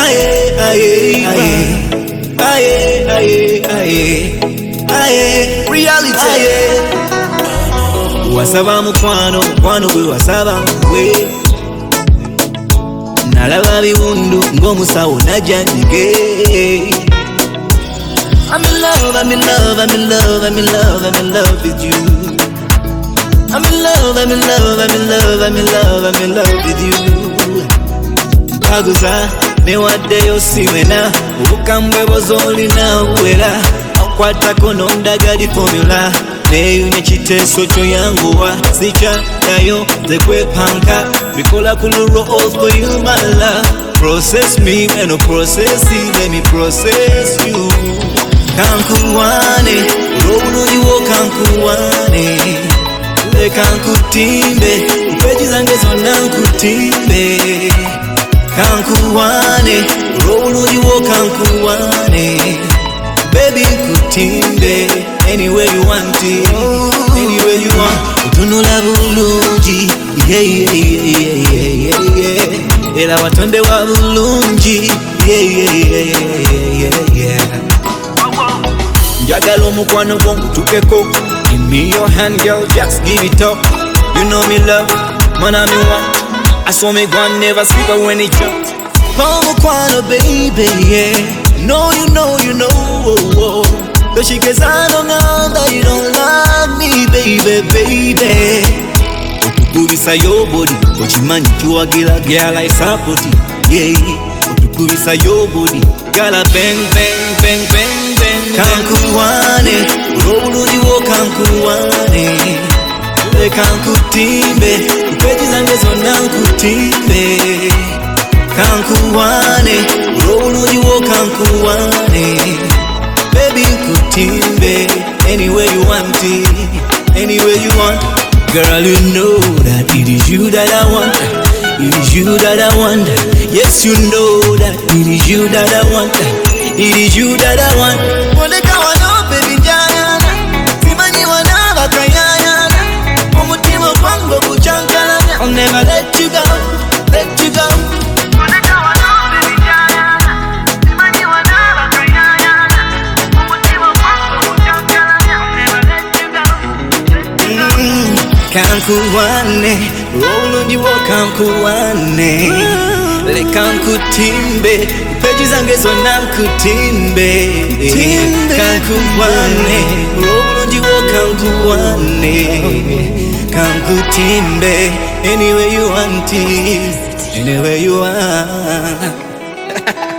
aye, aye, aye, aye, aye, aye, reality, aye. Wasaba mukwano, mukwano gwe wasaba mwe. Nalaba biwundu ng'omusawo najjanjige. I'm in love, I'm in love, I'm in love, I'm in love, I'm in love with you. I'm in love, I'm in love, I'm in love, I'm in love, I'm in love with you. Mpaguza newaddeyo siwena obukambwe bw'ozolina buwera akwatako n'ondagali formula neeyunya kiteeso kyo yanguwa sikyaddayo nze kwepanka bikola ku lulwo all for you my love. Process me when no process it, let me process you. Kankuwane olw'obulungi wo kankuwane leka nkutimbe mpeji zange zonna nkutimbe. Kankuwane olw'obulungi wo kankuwane baby nkutimbe anywhere you want it, anywhere you want. Otunula bulungi yeah, yeah, yeah, yeah, yeah. Era watonde wa bulungi yeah, yeah, yeah, yeah, yeah, yeah. Njagala omukwano gwo nkutukeko. Give me your hand girl, just give it up. You know me love, man I me want. I saw me one never sleep when it jumped. Omukwano baby yeah. No you know oh, oh. Though she gets on that you don't love me baby baby. Otukubisa your body okimanyi kiwagira girl I support it yeah. Otukubisa your body girl I bang bang bang bang bang. Kankuwane olw'obulungi wo kankuwane leka nkutimbe mpeji zange zonna nkutimbe. Kankuwane olw'obulungi wo kankuwane baby nkutimbe anywhere you want it, anywhere you want. Girl you know that it is you that I want, it is you that I want. Yes you know that it is you that I want, it is you that I want. Moleka wano baby njayana simanyi wana bakayayana omutima gwange guchankalanya. I'll never let you go, let you go. Moleka wano baby njayana simanyi wana bakayayana omutima gwange guchankalanya. I'll never let you go, let you go. Kankuwane olw'obulungi wo kankuwane leka nkutimbe mpeji zange zonna nkutimbe. Kankuwane olw'obulungi wo kankuwane kankutimbe anywhere you want it, anywhere you want.